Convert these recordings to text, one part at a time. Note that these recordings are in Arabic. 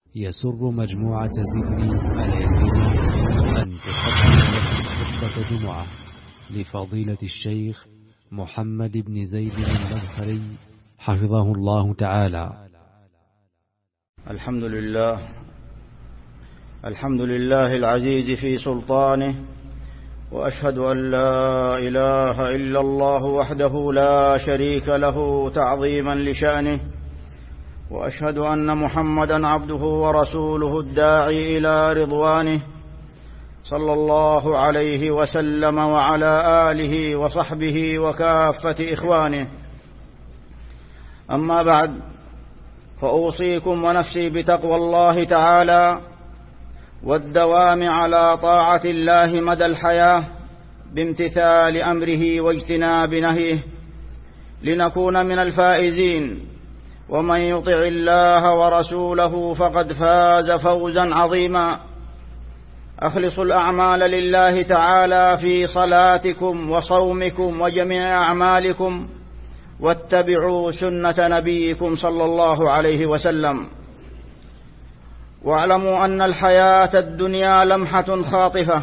يسر مجموعة زدني العلمية أن تقدم لكم خطبة جمعة لفضيلة الشيخ محمد بن زيد المغفري حفظه الله تعالى. الحمد لله العزيز في سلطانه، وأشهد أن لا إله إلا الله وحده لا شريك له تعظيما لشأنه، وأشهد أن محمدا عبده ورسوله الداعي إلى رضوانه، صلى الله عليه وسلم وعلى آله وصحبه وكافة إخوانه. أما بعد، فأوصيكم ونفسي بتقوى الله تعالى والدوام على طاعة الله مدى الحياة بامتثال أمره واجتناب نهيه لنكون من الفائزين. ومن يطع الله ورسوله فقد فاز فوزا عظيما. أخلصوا الأعمال لله تعالى في صلاتكم وصومكم وجميع أعمالكم، واتبعوا سنة نبيكم صلى الله عليه وسلم. واعلموا أن الحياة الدنيا لمحة خاطفة،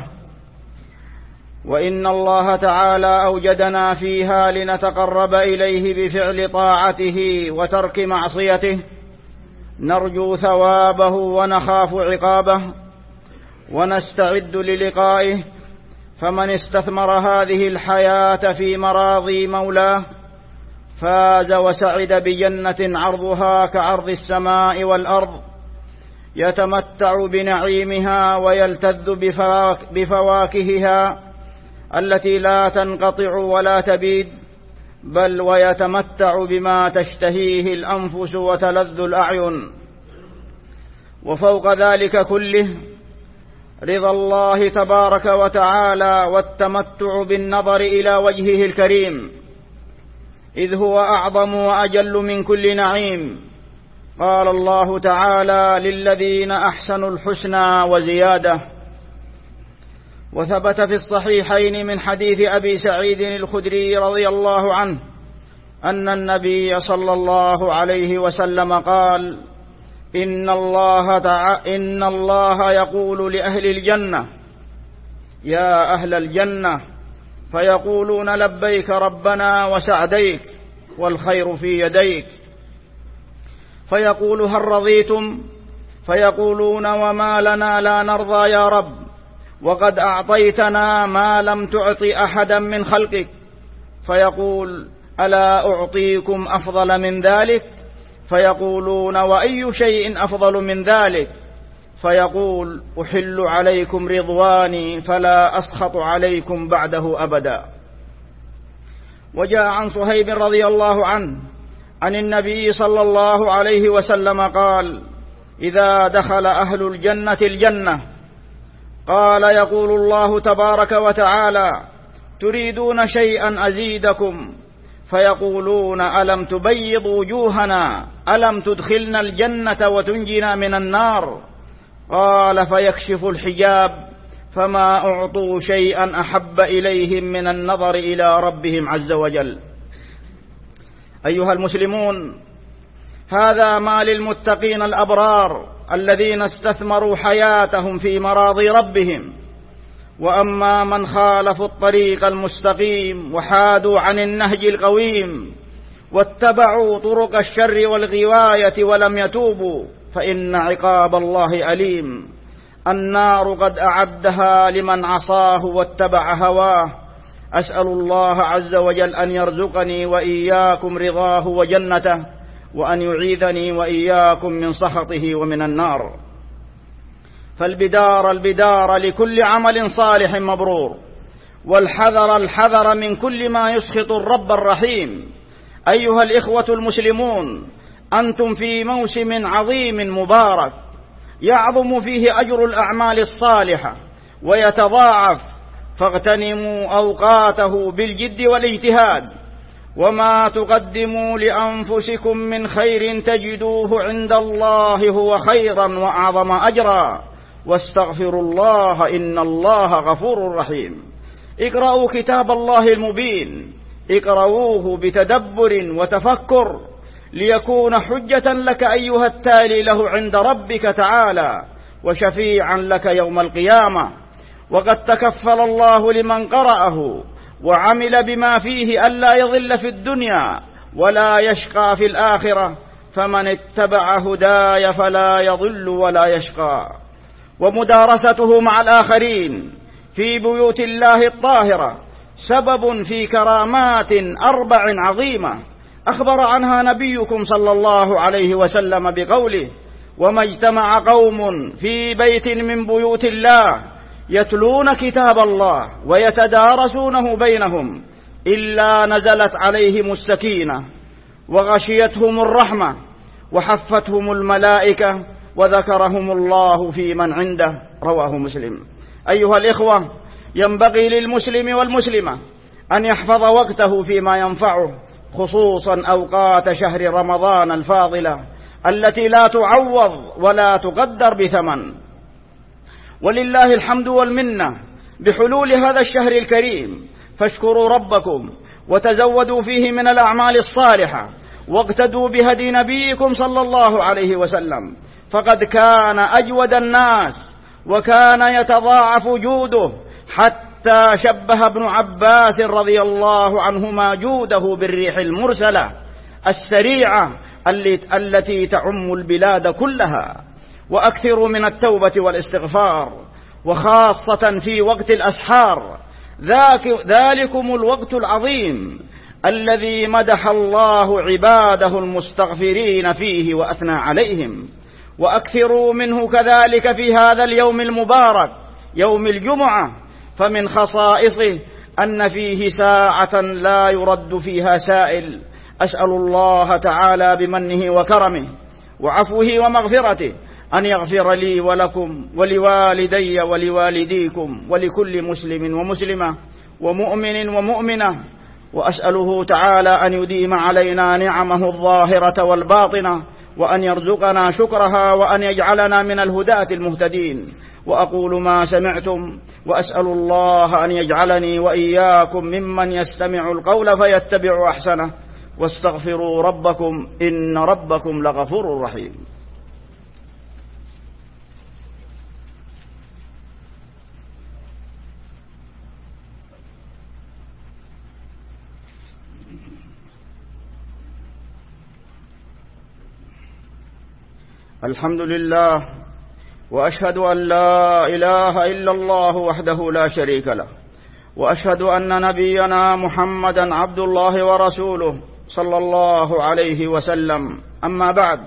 وإن الله تعالى أوجدنا فيها لنتقرب إليه بفعل طاعته وترك معصيته، نرجو ثوابه ونخاف عقابه ونستعد للقائه. فمن استثمر هذه الحياة في مراضي مولاه فاز وسعد بجنة عرضها كعرض السماء والأرض، يتمتع بنعيمها ويلتذ بفواكهها التي لا تنقطع ولا تبيد، بل ويتمتع بما تشتهيه الأنفس وتلذ الأعين. وفوق ذلك كله رضا الله تبارك وتعالى والتمتع بالنظر إلى وجهه الكريم، إذ هو أعظم وأجل من كل نعيم. قال الله تعالى: للذين أحسنوا الحسنى وزيادة. وثبت في الصحيحين من حديث أبي سعيد الخدري رضي الله عنه أن النبي صلى الله عليه وسلم قال: إن الله يقول لأهل الجنة: يا أهل الجنة، فيقولون: لبيك ربنا وسعديك والخير في يديك. فيقول: هل رضيتم؟ فيقولون: وما لنا لا نرضى يا رب، وقد أعطيتنا ما لم تعط أحدا من خلقك. فيقول: ألا أعطيكم أفضل من ذلك؟ فيقولون: وأي شيء أفضل من ذلك؟ فيقول: أحل عليكم رضواني فلا أسخط عليكم بعده أبدا. وجاء عن صهيب رضي الله عنه عن النبي صلى الله عليه وسلم قال: إذا دخل أهل الجنة الجنة قال يقول الله تبارك وتعالى: تريدون شيئا أزيدكم؟ فيقولون: ألم تبيض وجوهنا؟ ألم تدخلنا الجنة وتنجنا من النار؟ قال: فيكشف الحجاب، فما أعطوا شيئا أحب إليهم من النظر إلى ربهم عز وجل. أيها المسلمون، هذا ما للمتقين الأبرار الذين استثمروا حياتهم في مراضي ربهم. وأما من خالفوا الطريق المستقيم وحادوا عن النهج القويم واتبعوا طرق الشر والغواية ولم يتوبوا فإن عقاب الله أليم. النار قد أعدها لمن عصاه واتبع هواه. أسأل الله عز وجل أن يرزقني وإياكم رضاه وجنته، وأن يعيذني وإياكم من سخطه ومن النار. فالبدار لكل عمل صالح مبرور، والحذر من كل ما يسخط الرب الرحيم. أيها الإخوة المسلمون، أنتم في موسم عظيم مبارك يعظم فيه أجر الأعمال الصالحة ويتضاعف، فاغتنموا أوقاته بالجد والاجتهاد. وما تقدموا لأنفسكم من خير تجدوه عند الله هو خيرا وأعظم أجرا، واستغفروا الله إن الله غفور رحيم. اقرأوا كتاب الله المبين، اقرأوه بتدبر وتفكر ليكون حجة لك أيها التالي له عند ربك تعالى وشفيعا لك يوم القيامة. وقد تكفل الله لمن قرأه وعمل بما فيه ألا يضل في الدنيا ولا يشقى في الآخرة، فمن اتبع هداي فلا يضل ولا يشقى. ومدارسته مع الآخرين في بيوت الله الطاهرة سبب في كرامات 4 عظيمة أخبر عنها نبيكم صلى الله عليه وسلم بقوله: وما اجتمع قوم في بيت من بيوت الله يتلون كتاب الله ويتدارسونه بينهم إلا نزلت عليهم السكينة وغشيتهم الرحمة وحفتهم الملائكة وذكرهم الله في من عنده. رواه مسلم. أيها الإخوة، ينبغي للمسلم والمسلمة أن يحفظ وقته فيما ينفعه، خصوصا أوقات شهر رمضان الفاضلة التي لا تعوض ولا تقدر بثمن. ولله الحمد والمنة بحلول هذا الشهر الكريم، فاشكروا ربكم وتزودوا فيه من الأعمال الصالحة واقتدوا بهدي نبيكم صلى الله عليه وسلم، فقد كان أجود الناس وكان يتضاعف جوده، حتى شبه ابن عباس رضي الله عنهما جوده بالريح المرسلة السريعة التي تعم البلاد كلها. وأكثروا من التوبة والاستغفار، وخاصة في وقت الأسحار، ذلكم الوقت العظيم الذي مدح الله عباده المستغفرين فيه وأثنى عليهم. وأكثروا منه كذلك في هذا اليوم المبارك يوم الجمعة، فمن خصائصه أن فيه ساعة لا يرد فيها سائل. أسأل الله تعالى بمنه وكرمه وعفوه ومغفرته أن يغفر لي ولكم ولوالدي ولوالديكم ولكل مسلم ومسلمة ومؤمن ومؤمنة، وأسأله تعالى أن يديم علينا نعمه الظاهرة والباطنة، وأن يرزقنا شكرها، وأن يجعلنا من الهداة المهتدين. وأقول ما سمعتم، وأسأل الله أن يجعلني وإياكم ممن يستمع القول فيتبع أحسنه. واستغفروا ربكم إن ربكم لغفور رحيم. الحمد لله، وأشهد أن لا إله إلا الله وحده لا شريك له، وأشهد أن نبينا محمدا عبد الله ورسوله صلى الله عليه وسلم. أما بعد،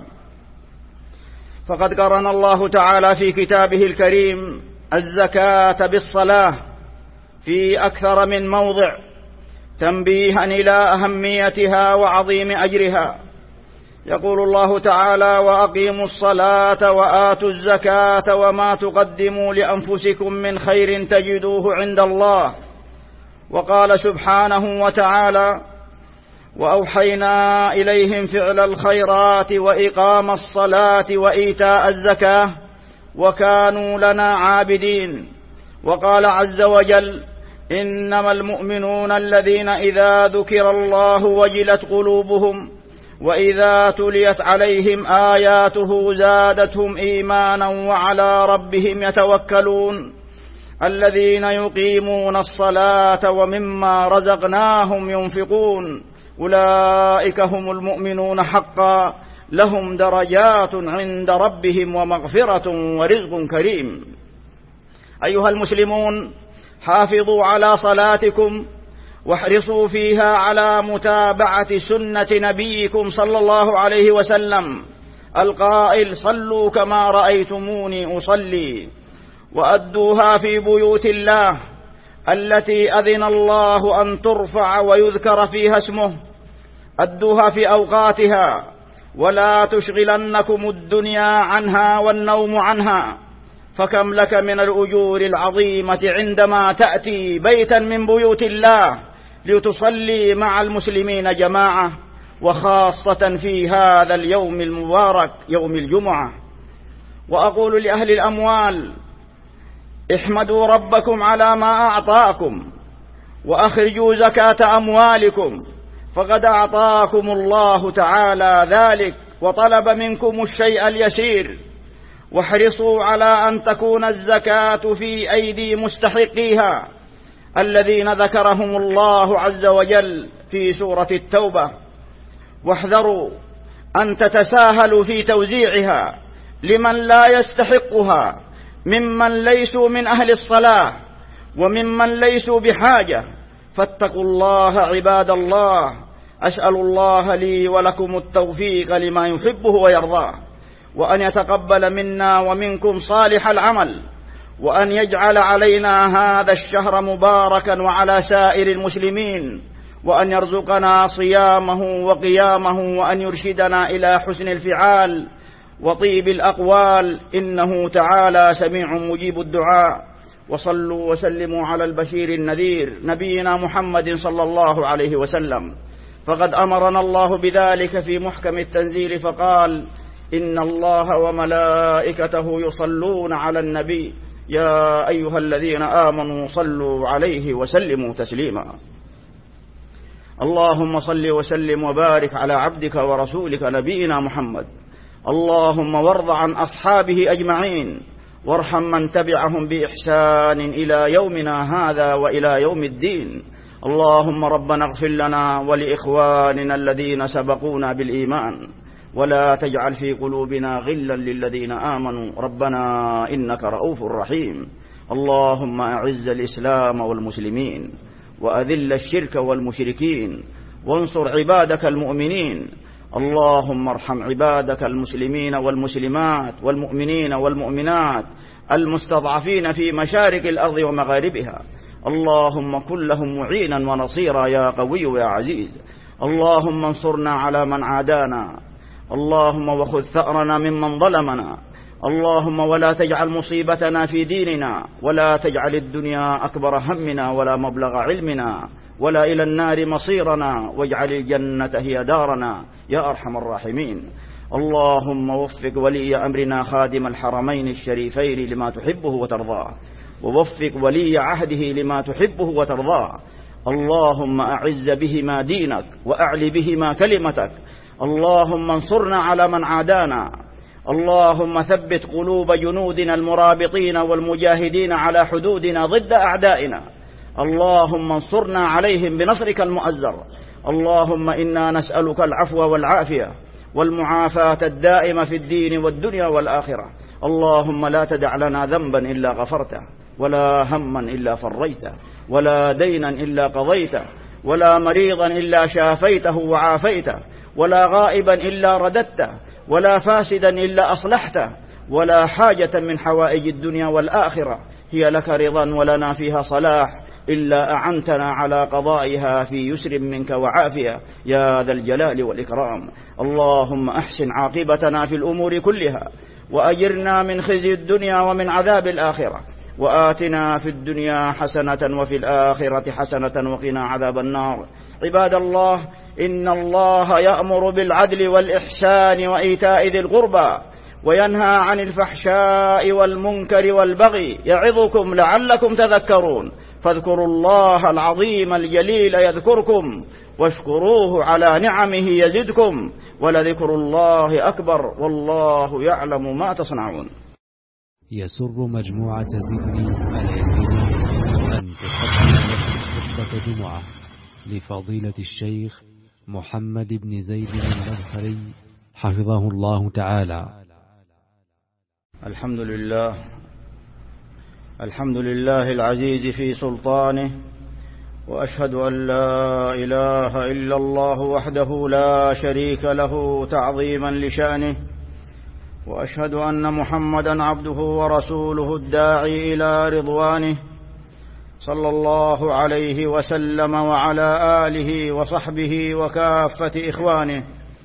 فقد قرن الله تعالى في كتابه الكريم الزكاة بالصلاة في أكثر من موضع، تنبيها إلى أهميتها وعظيم أجرها. يقول الله تعالى: وأقيموا الصلاة وآتوا الزكاة وما تقدموا لأنفسكم من خير تجدوه عند الله. وقال سبحانه وتعالى: وأوحينا إليهم فعل الخيرات وإقام الصلاة وإيتاء الزكاة وكانوا لنا عابدين. وقال عز وجل: إنما المؤمنون الذين إذا ذكر الله وجلت قلوبهم وإذا تليت عليهم آياته زادتهم إيمانا وعلى ربهم يتوكلون الذين يقيمون الصلاة ومما رزقناهم ينفقون أولئك هم المؤمنون حقا لهم درجات عند ربهم ومغفرة ورزق كريم. أيها المسلمون، حافظوا على صلاتكم واحرصوا فيها على متابعة سنة نبيكم صلى الله عليه وسلم القائل: صلوا كما رأيتموني أصلي. وأدوها في بيوت الله التي أذن الله أن ترفع ويذكر فيها اسمه، أدوها في أوقاتها، ولا تشغلنكم الدنيا عنها والنوم عنها، فكم لك من الأجور العظيمة عندما تأتي بيتا من بيوت الله لتصلي مع المسلمين جماعة، وخاصة في هذا اليوم المبارك يوم الجمعة. وأقول لأهل الأموال: احمدوا ربكم على ما أعطاكم، وأخرجوا زكاة أموالكم، فقد أعطاكم الله تعالى ذلك وطلب منكم الشيء اليسير، واحرصوا على أن تكون الزكاة في أيدي مستحقيها الذين ذكرهم الله عز وجل في سورة التوبة، واحذروا أن تتساهلوا في توزيعها لمن لا يستحقها ممن ليسوا من أهل الصلاة وممن ليسوا بحاجة، فاتقوا الله عباد الله. أسأل الله لي ولكم التوفيق لما يحبه ويرضاه، وأن يتقبل منا ومنكم صالح العمل، وأن يجعل علينا هذا الشهر مباركا وعلى سائر المسلمين، وأن يرزقنا صيامه وقيامه، وأن يرشدنا إلى حسن الفعال وطيب الأقوال، إنه تعالى سميع مجيب الدعاء. وصلوا وسلموا على البشير النذير نبينا محمد صلى الله عليه وسلم، فقد أمرنا الله بذلك في محكم التنزيل فقال: إن الله وملائكته يصلون على النبي يا أيها الذين آمنوا صلوا عليه وسلموا تسليما. اللهم صل وسلم وبارك على عبدك ورسولك نبينا محمد. اللهم وارض عن أصحابه أجمعين، وارحم من تبعهم بإحسان إلى يومنا هذا وإلى يوم الدين. اللهم ربنا اغفر لنا ولإخواننا الذين سبقونا بالإيمان، ولا تجعل في قلوبنا غلا للذين آمنوا ربنا إنك رؤوف رحيم. اللهم أعز الإسلام والمسلمين، وأذل الشرك والمشركين، وانصر عبادك المؤمنين. اللهم ارحم عبادك المسلمين والمسلمات والمؤمنين والمؤمنات المستضعفين في مشارق الأرض ومغاربها. اللهم كن لهم معينا ونصيرا يا قوي يا عزيز. اللهم انصرنا على من عادانا، اللهم وخذ ثأرنا ممن ظلمنا. اللهم ولا تجعل مصيبتنا في ديننا، ولا تجعل الدنيا أكبر همنا ولا مبلغ علمنا، ولا إلى النار مصيرنا، واجعل الجنة هي دارنا يا أرحم الراحمين. اللهم وفق ولي أمرنا خادم الحرمين الشريفين لما تحبه وترضاه، ووفق ولي عهده لما تحبه وترضاه. اللهم أعز بهما دينك وأعل بهما كلمتك. اللهم انصرنا على من عادانا. اللهم ثبت قلوب جنودنا المرابطين والمجاهدين على حدودنا ضد أعدائنا. اللهم انصرنا عليهم بنصرك المؤزر. اللهم إنا نسألك العفو والعافية والمعافاة الدائمة في الدين والدنيا والآخرة. اللهم لا تدع لنا ذنبا إلا غفرته، ولا هما إلا فريته، ولا دينا إلا قضيته، ولا مريضا إلا شافيته وعافيته، ولا غائبا إلا رددته، ولا فاسدا إلا أصلحته، ولا حاجة من حوائج الدنيا والآخرة هي لك رضا ولنا فيها صلاح إلا أعنتنا على قضائها في يسر منك وعافية يا ذا الجلال والإكرام. اللهم أحسن عاقبتنا في الأمور كلها، وأجرنا من خزي الدنيا ومن عذاب الآخرة، وآتنا في الدنيا حسنة وفي الآخرة حسنة وقنا عذاب النار. عباد الله، إن الله يأمر بالعدل والإحسان وإيتاء ذي القربى، وينهى عن الفحشاء والمنكر والبغي، يعظكم لعلكم تذكرون. فاذكروا الله العظيم الجليل يذكركم، واشكروه على نعمه يزدكم، ولذكر الله أكبر، والله يعلم ما تصنعون. يسر مجموعة زدني العلمية أن تقدم لكم خطبة جمعة لفضيلة الشيخ محمد بن زيد المدخري حفظه الله تعالى. الحمد لله العزيز في سلطانه، وأشهد أن لا إله إلا الله وحده لا شريك له تعظيما لشأنه، وأشهد أن محمدا عبده ورسوله الداعي إلى رضوانه، صلى الله عليه وسلم وعلى آله وصحبه وكافة إخوانه.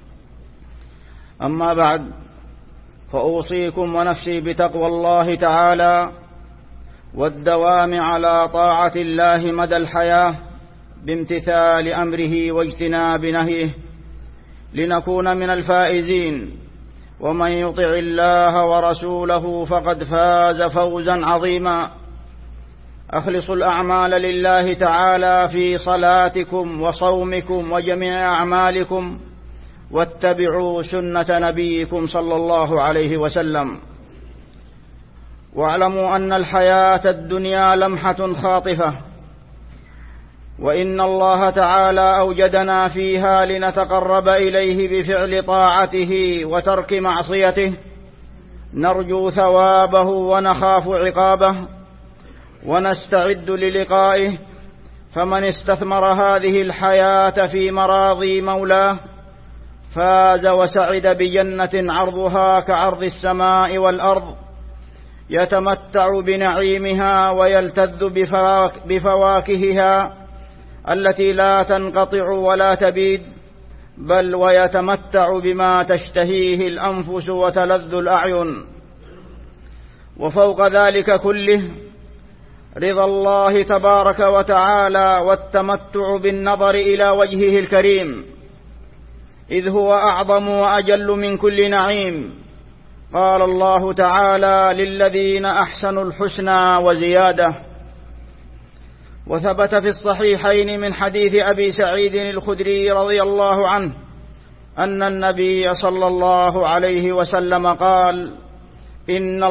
أما بعد، فأوصيكم ونفسي بتقوى الله تعالى والدوام على طاعة الله مدى الحياة بامتثال أمره واجتناب نهيه، لنكون من الفائزين. ومن يطع الله ورسوله فقد فاز فوزا عظيما. أخلصوا الأعمال لله تعالى في صلاتكم وصومكم وجميع أعمالكم، واتبعوا سنة نبيكم صلى الله عليه وسلم. واعلموا أن الحياة الدنيا لمحة خاطفة، وإن الله تعالى أوجدنا فيها لنتقرب إليه بفعل طاعته وترك معصيته، نرجو ثوابه ونخاف عقابه ونستعد للقائه. فمن استثمر هذه الحياة في مراضي مولاه فاز وسعد بجنة عرضها كعرض السماء والأرض، يتمتع بنعيمها ويلتذ بفواكهها التي لا تنقطع ولا تبيد، بل ويتمتع بما تشتهيه الأنفس وتلذ الأعين. وفوق ذلك كله رضا الله تبارك وتعالى والتمتع بالنظر إلى وجهه الكريم، إذ هو أعظم وأجل من كل نعيم. قال الله تعالى: للذين أحسنوا الحسنى وزيادة. وثبت في الصحيحين من حديث أبي سعيد الخدري رضي الله عنه أن النبي صلى الله عليه وسلم قال: إن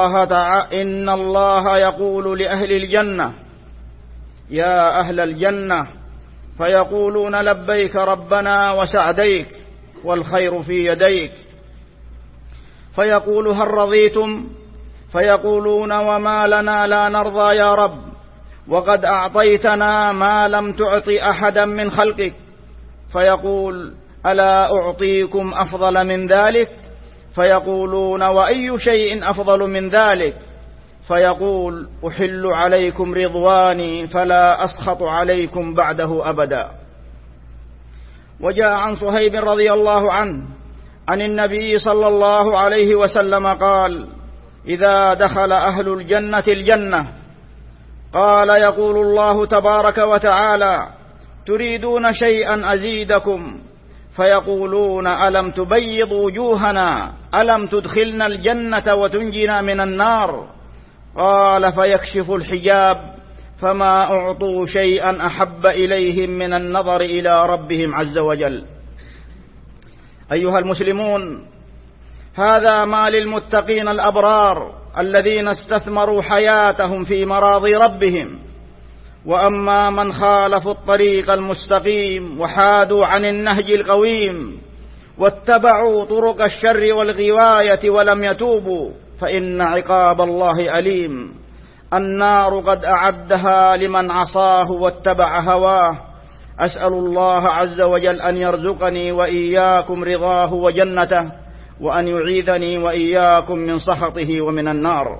الله يقول لأهل الجنة: يا أهل الجنة، فيقولون: لبيك ربنا وسعديك والخير في يديك. فيقول: هل رضيتم؟ فيقولون: وما لنا لا نرضى يا رب، وقد أعطيتنا ما لم تعط أحدا من خلقك. فيقول: ألا أعطيكم أفضل من ذلك؟ فيقولون: وأي شيء أفضل من ذلك؟ فيقول: أحل عليكم رضواني فلا أسخط عليكم بعده أبدا. وجاء عن صهيب رضي الله عنه عن النبي صلى الله عليه وسلم قال: إذا دخل أهل الجنة الجنة قال: يقول الله تبارك وتعالى: تريدون شيئا أزيدكم؟ فيقولون: ألم تبيض وجوهنا؟ ألم تدخلنا الجنة وتنجنا من النار؟ قال: فيكشف الحجاب فما أعطوا شيئا أحب إليهم من النظر إلى ربهم عز وجل. أيها المسلمون، هذا ما للمتقين الأبرار الذين استثمروا حياتهم في مراضي ربهم. وأما من خالفوا الطريق المستقيم وحادوا عن النهج القويم واتبعوا طرق الشر والغواية ولم يتوبوا فإن عقاب الله أليم. النار قد أعدها لمن عصاه واتبع هواه. أسأل الله عز وجل أن يرزقني وإياكم رضاه وجنته، وأن يعيذني وإياكم من سخطه ومن النار.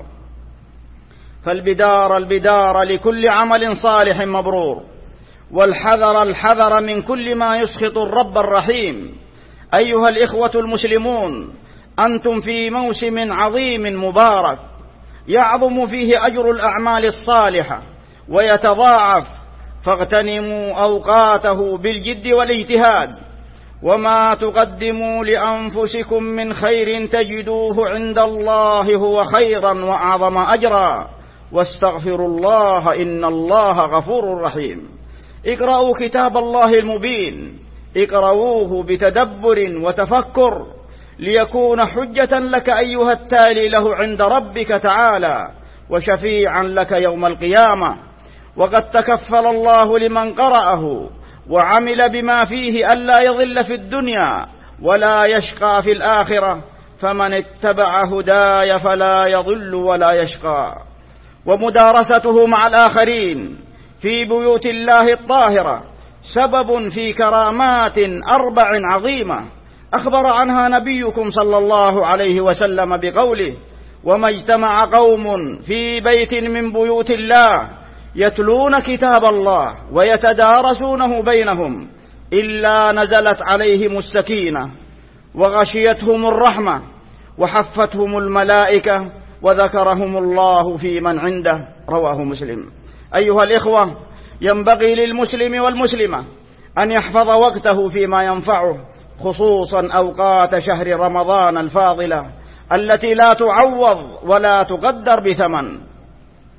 فالبدار لكل عمل صالح مبرور، والحذر من كل ما يسخط الرب الرحيم. أيها الإخوة المسلمون، أنتم في موسم عظيم مبارك يعظم فيه أجر الأعمال الصالحة ويتضاعف، فاغتنموا أوقاته بالجد والاجتهاد. وما تقدموا لأنفسكم من خير تجدوه عند الله هو خيرا وأعظم أجرا، واستغفروا الله إن الله غفور رحيم. اقرأوا كتاب الله المبين، اقرأوه بتدبر وتفكر ليكون حجة لك أيها التالي له عند ربك تعالى وشفيعا لك يوم القيامة. وقد تكفل الله لمن قرأه وعمل بما فيه ألا يضل في الدنيا ولا يشقى في الآخرة، فمن اتبع هداي فلا يضل ولا يشقى. ومدارسته مع الآخرين في بيوت الله الطاهرة سبب في كرامات 4 عظيمة أخبر عنها نبيكم صلى الله عليه وسلم بقوله: وما اجتمع قوم في بيت من بيوت الله يتلون كتاب الله ويتدارسونه بينهم إلا نزلت عليهم السكينة وغشيتهم الرحمة وحفتهم الملائكة وذكرهم الله في من عنده. رواه مسلم. أيها الإخوة، ينبغي للمسلم والمسلمة أن يحفظ وقته فيما ينفعه، خصوصا أوقات شهر رمضان الفاضلة التي لا تعوض ولا تقدر بثمن.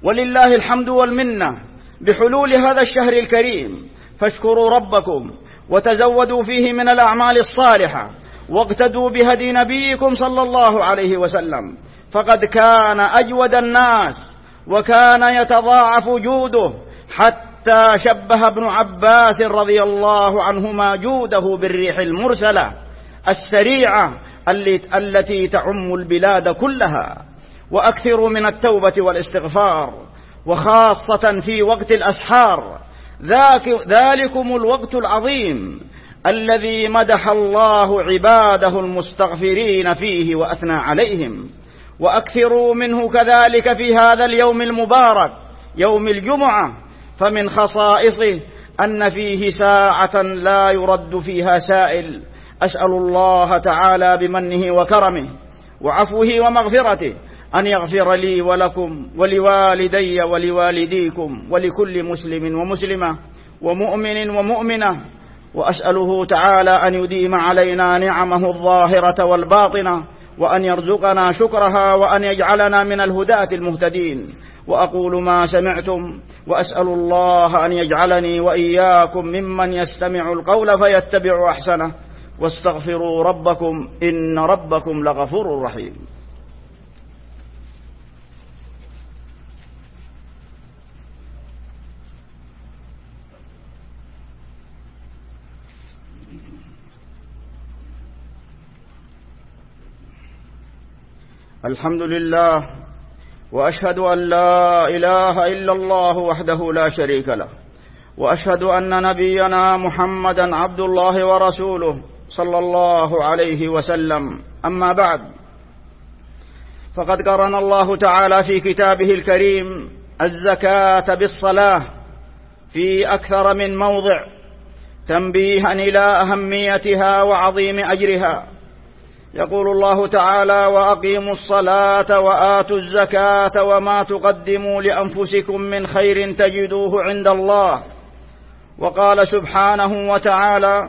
ولله الحمد والمنة بحلول هذا الشهر الكريم، فاشكروا ربكم وتزودوا فيه من الأعمال الصالحة، واقتدوا بهدي نبيكم صلى الله عليه وسلم، فقد كان أجود الناس وكان يتضاعف جوده، حتى شبه ابن عباس رضي الله عنهما جوده بالريح المرسلة السريعة التي تعم البلاد كلها. وأكثروا من التوبة والاستغفار، وخاصة في وقت الأسحار، ذلكم الوقت العظيم الذي مدح الله عباده المستغفرين فيه وأثنى عليهم. وأكثروا منه كذلك في هذا اليوم المبارك يوم الجمعة، فمن خصائصه أن فيه ساعة لا يرد فيها سائل. أسأل الله تعالى بمنه وكرمه وعفوه ومغفرته أن يغفر لي ولكم ولوالدي ولوالديكم ولكل مسلم ومسلمة ومؤمن ومؤمنة، وأسأله تعالى أن يديم علينا نعمه الظاهرة والباطنة، وأن يرزقنا شكرها، وأن يجعلنا من الهداة المهتدين. وأقول ما سمعتم، وأسأل الله أن يجعلني وإياكم ممن يستمع القول فيتبع أحسنه. واستغفروا ربكم إن ربكم لغفور رحيم. الحمد لله، وأشهد أن لا إله إلا الله وحده لا شريك له، وأشهد أن نبينا محمدا عبد الله ورسوله صلى الله عليه وسلم. أما بعد، فقد قرن الله تعالى في كتابه الكريم الزكاة بالصلاة في أكثر من موضع، تنبيها إلى أهميتها وعظيم أجرها. يقول الله تعالى: وأقيموا الصلاة وآتوا الزكاة وما تقدموا لأنفسكم من خير تجدوه عند الله. وقال سبحانه وتعالى: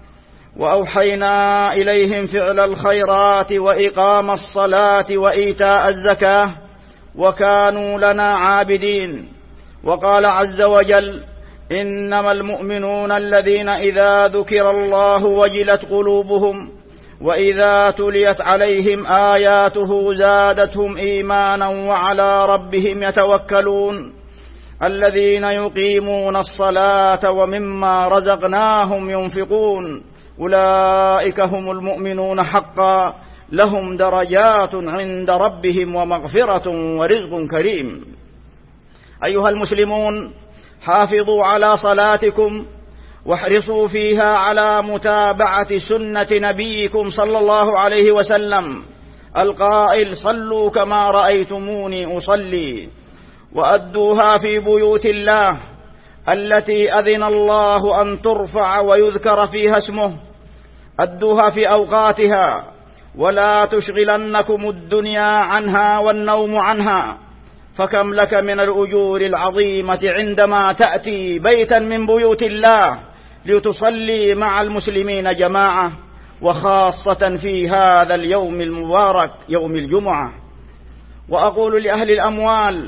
وأوحينا إليهم فعل الخيرات وإقام الصلاة وإيتاء الزكاة وكانوا لنا عابدين. وقال عز وجل: إنما المؤمنون الذين إذا ذكر الله وجلت قلوبهم وإذا تليت عليهم آياته زادتهم إيمانا وعلى ربهم يتوكلون الذين يقيمون الصلاة ومما رزقناهم ينفقون أولئك هم المؤمنون حقا لهم درجات عند ربهم ومغفرة ورزق كريم. أيها المسلمون، حافظوا على صلاتكم واحرصوا فيها على متابعة سنة نبيكم صلى الله عليه وسلم القائل: صلوا كما رأيتموني أصلي. وأدوها في بيوت الله التي أذن الله أن ترفع ويذكر فيها اسمه، أدوها في أوقاتها، ولا تشغلنكم الدنيا عنها والنوم عنها، فكم لك من الأجور العظيمة عندما تأتي بيتا من بيوت الله لتصلي مع المسلمين جماعة، وخاصة في هذا اليوم المبارك يوم الجمعة. وأقول لأهل الأموال: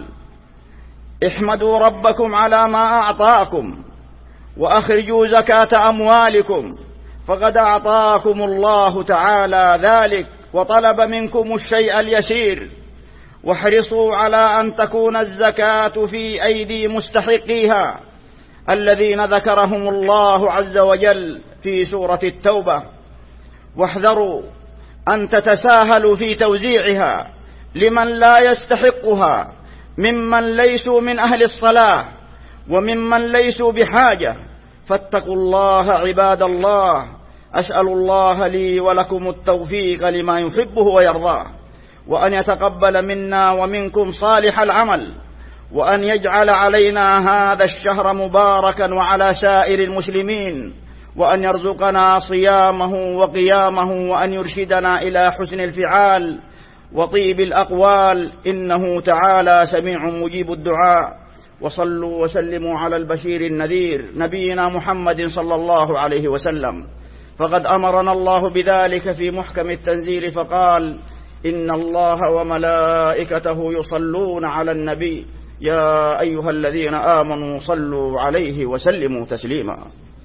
احمدوا ربكم على ما أعطاكم، وأخرجوا زكاة أموالكم، فقد أعطاكم الله تعالى ذلك وطلب منكم الشيء اليسير. واحرصوا على أن تكون الزكاة في أيدي مستحقيها الذين ذكرهم الله عز وجل في سورة التوبة. واحذروا أن تتساهلوا في توزيعها لمن لا يستحقها ممن ليسوا من أهل الصلاة وممن ليسوا بحاجة، فاتقوا الله عباد الله. أسأل الله لي ولكم التوفيق لما يحبه ويرضاه، وأن يتقبل منا ومنكم صالح العمل، وأن يجعل علينا هذا الشهر مباركا وعلى سائر المسلمين، وأن يرزقنا صيامه وقيامه، وأن يرشدنا إلى حسن الفعال وطيب الأقوال، إنه تعالى سميع مجيب الدعاء. وصلوا وسلموا على البشير النذير نبينا محمد صلى الله عليه وسلم، فقد أمرنا الله بذلك في محكم التنزيل فقال: إن الله وملائكته يصلون على النبي يا أيها الذين آمنوا صلوا عليه وسلموا تسليما.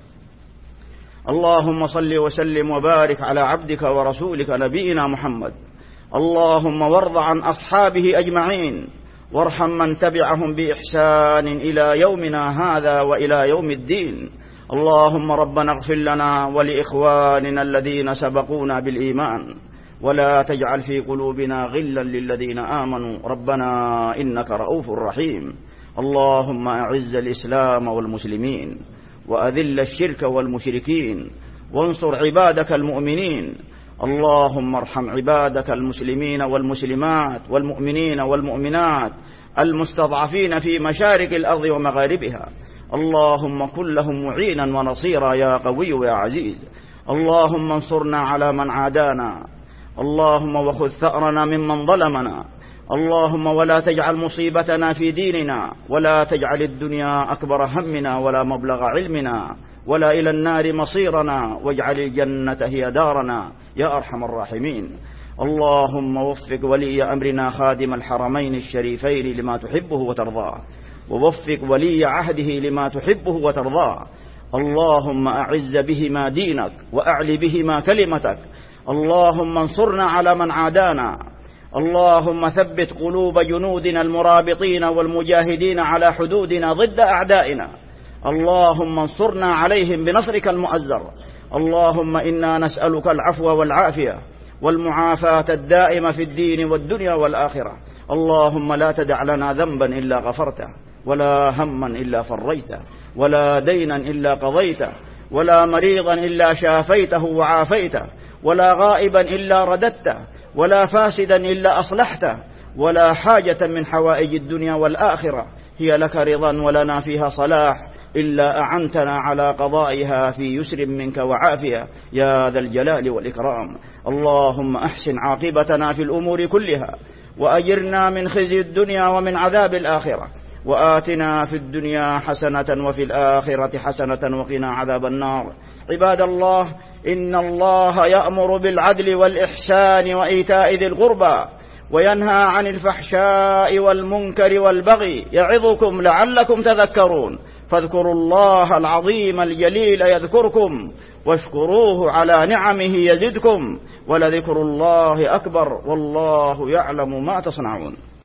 اللهم صل وسلم وبارك على عبدك ورسولك نبينا محمد. اللهم وارض عن أصحابه أجمعين، وارحم من تبعهم بإحسان إلى يومنا هذا وإلى يوم الدين. اللهم ربنا اغفر لنا ولإخواننا الذين سبقونا بالإيمان، ولا تجعل في قلوبنا غلا للذين آمنوا ربنا إنك رؤوف رحيم. اللهم أعز الإسلام والمسلمين، وأذل الشرك والمشركين، وانصر عبادك المؤمنين. اللهم ارحم عبادك المسلمين والمسلمات والمؤمنين والمؤمنات المستضعفين في مشارق الأرض ومغاربها. اللهم كن لهم معينا ونصيرا يا قوي يا عزيز. اللهم انصرنا على من عادانا، اللهم وخذ ثأرنا ممن ظلمنا. اللهم ولا تجعل مصيبتنا في ديننا، ولا تجعل الدنيا أكبر همنا ولا مبلغ علمنا، ولا إلى النار مصيرنا، واجعل الجنة هي دارنا يا أرحم الراحمين. اللهم وفق ولي أمرنا خادم الحرمين الشريفين لما تحبه وترضاه، ووفق ولي عهده لما تحبه وترضاه. اللهم أعز بهما دينك وأعل بهما كلمتك. اللهم انصرنا على من عادانا. اللهم ثبت قلوب جنودنا المرابطين والمجاهدين على حدودنا ضد أعدائنا. اللهم انصرنا عليهم بنصرك المؤزر. اللهم إنا نسألك العفو والعافية والمعافاة الدائمة في الدين والدنيا والآخرة. اللهم لا تدع لنا ذنبا إلا غفرته، ولا هما إلا فريته، ولا دينا إلا قضيته، ولا مريضا إلا شافيته وعافيته، ولا غائبا إلا رددته، ولا فاسدا إلا أصلحته، ولا حاجة من حوائج الدنيا والآخرة هي لك رضا ولنا فيها صلاح إلا أعنتنا على قضائها في يسر منك وعافية يا ذا الجلال والإكرام. اللهم أحسن عاقبتنا في الأمور كلها، وأجرنا من خزي الدنيا ومن عذاب الآخرة، وآتنا في الدنيا حسنة وفي الآخرة حسنة وقنا عذاب النار. عباد الله، إن الله يأمر بالعدل والإحسان وإيتاء ذي القربى، وينهى عن الفحشاء والمنكر والبغي، يعظكم لعلكم تذكرون. فاذكروا الله العظيم الجليل يذكركم، واشكروه على نعمه يزدكم، ولذكر الله أكبر، والله يعلم ما تصنعون.